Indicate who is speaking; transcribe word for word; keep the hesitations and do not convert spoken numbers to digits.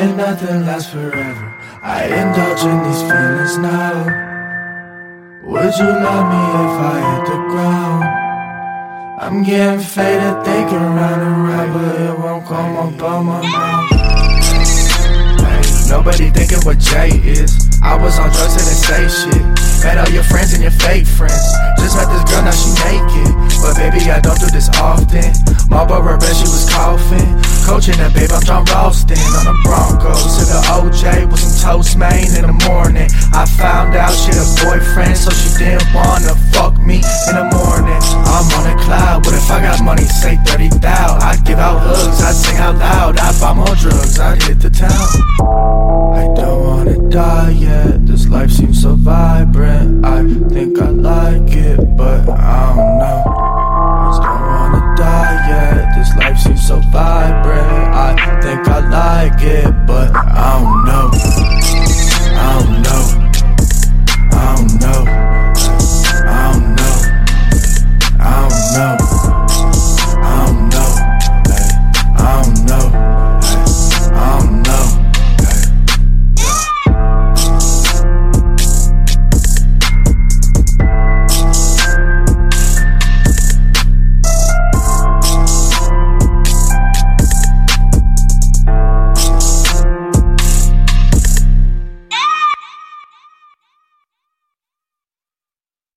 Speaker 1: and nothing lasts forever. I indulge in these feelings now. Would you love me if I hit the ground? I'm getting faded, thinking round and round, but it won't come up on my mouth. Hey, nobody thinking what Jay is. I was on drugs, didn't say shit. Met all your friends and your fake friends. Just met this girl, now she naked. But baby, I don't do this often. Marlboro red, she was coughing. Coaching that babe, I'm John Ralston on the Broncos. Took a O J with some toast main in the morning. I found out she had a boyfriend, so she didn't wanna fuck me in the morning. I'm on a cloud, but if I got money, say thirty thou. I'd give out hugs, I'd sing out loud. I'd buy more drugs, I'd hit the town. I don't wanna die yet, this life seems so vibrant. I think